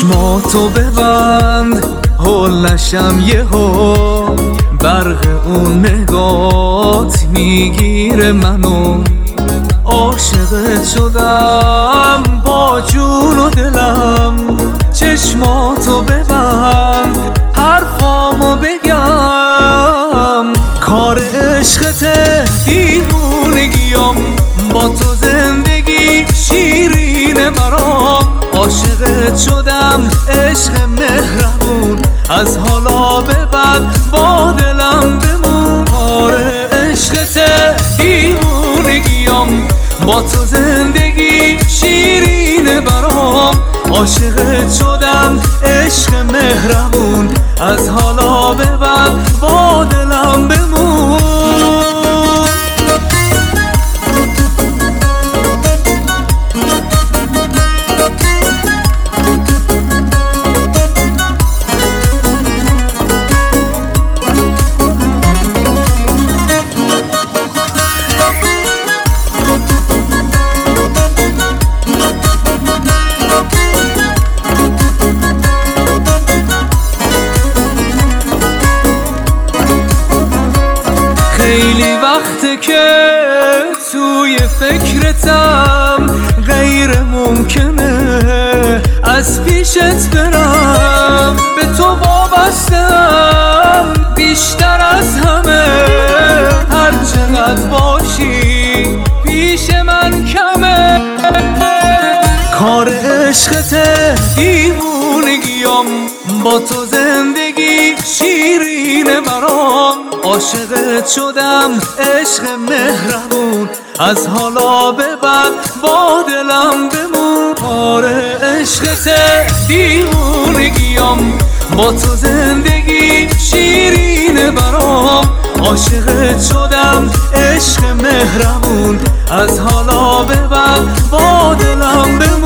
چشماتو ببند هول نشم یهو، برق اون نگات میگیره منو. عاشقت شدم با جون و دلم، چشماتو ببند حرفامو بگم. کار عشقته دیوونگیم، با تو زندگی شیرینه برام. عاشقت شدم عشق مهربون، از حالا به بعد با دلم بمون. کار عشقته دیوونگیم، با تو زندگی شیرینه برام. عاشقت شدم عشق مهربون، از حالا به بعد با دلم بمون. خیلی وقته که توی فکرتم، غیر ممکنه از پیشت برم. به تو وابستم بیشتر از همه، هر چقدر باشی پیش من کمه. کار عشقته دیوونگیم، با تو زندگی شیرینه برام. عاشقت شدم عشق مهربون، از حالا به بعد با دلم بمون. کار عشقته دیوونگیم، با تو زندگی شیرینه برام. عاشقت شدم عشق مهربون، از حالا به بعد با دلم بمون.